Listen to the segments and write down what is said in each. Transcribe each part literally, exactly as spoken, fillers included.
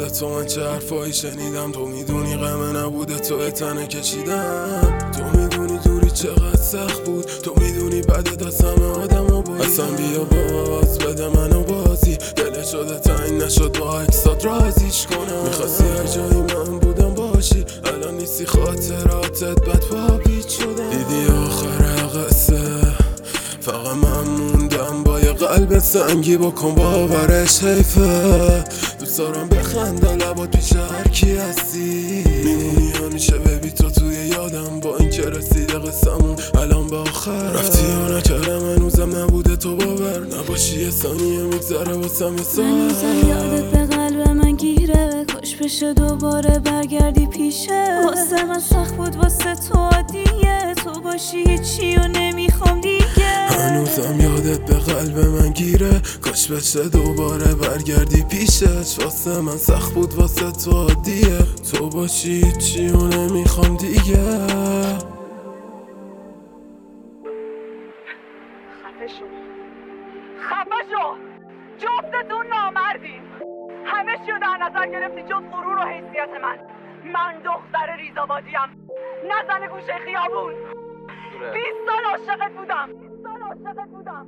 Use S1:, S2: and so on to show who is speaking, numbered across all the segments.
S1: واسه تو من چه حرفایی شنیدم. تو میدونی غم نبوده تو تنه کشیدم. تو میدونی دوری چقدر سخت بود. تو میدونی بعد دست همه آدم ها بود. اصلا بیا باز بده منو بازی. دل شده تنگ نشد با اکسات رازیش کنم. میخواستی هر جایی من بودم باشی. الان نیستی خاطراتت بد پاپیت شدم. دیدی آخر قصه فقط من موندم با یه قلب سنگی. بکن باورش حیفه. دوست دارم بخنده لبات پیش هر کی هستی. میمونی همیشه ببی تو توی یادم. با این که رسیده قصمون الان به آخر. رفتی یا نکردم هنوزم نبوده تو باور. نباشی یه ثانیه میگذره واسم یه ساعت.
S2: هنوزم یادت به قلب من گیره. کاش بشه دوباره برگردی پیشه. واسه من سخت بود واسه تو عادیه. تو باشی هیچی و نمیخوام دیگه.
S1: هنوزم یادت به قلب من گیره. کاش بشه دوباره برگردی پیشش. واسه من سخت بود واسه تو عادیه. تو باشی هیچی و نمیخوام دیگه.
S3: خفه شو خفه شو جفتتون نامردین. همه چیو در نظر گرفتی جز غرور و حیثیت من. من دختر ریزآبادیم نه زن گوشه خیابون. بیست سال عاشقت بودم بیست سال عاشقت بودم.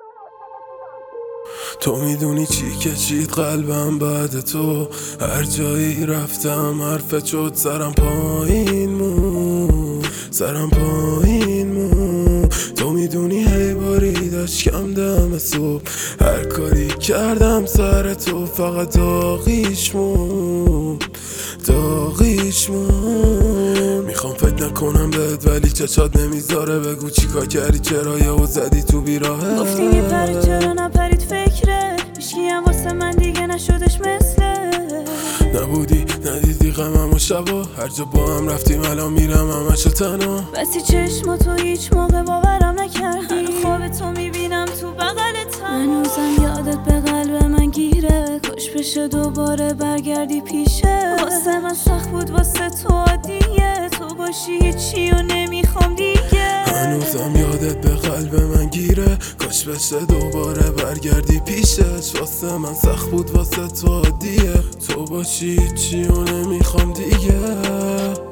S1: تو میدونی چی کشید قلبم بعد تو. هر جایی رفتم حرفت شد. سرم پایین مون سرم پایین مون. تو میدونی هی باریدش کم دم صبح. هر کاری کردم سر تو فقط داغیش مون داغیش مون. میخوام فکر نکنم بهت ولی چشات نمیذاره. بگو چیکار کردی چرا یهو زدی تو بیراهه.
S2: گفتی میپرید چرا نپرید فکره. هیچکی هم واسه من دیگه نشدش مثله.
S1: نبودی ندیدی غمم و شبا. هر جا با هم رفتیم الان میرم همشو تنها.
S2: بسی چشم تو هیچ موقع باورم نکردی. خواب تو میبینم تو بغلت. هنوزم یادت به قلب من گیره. کاش بشه دوباره برگردی پیشه. واسه من سخت بود واسه تو عادیه. تو باشی هیچی و نمیخوام دیگه.
S1: هنوزم یادت به قلب من گیره. کاش بشه دوباره برگردی پیشش. واسه من سخت بود واسه تو عادیه. تو باشی هیچی و نمیخوام دیگه.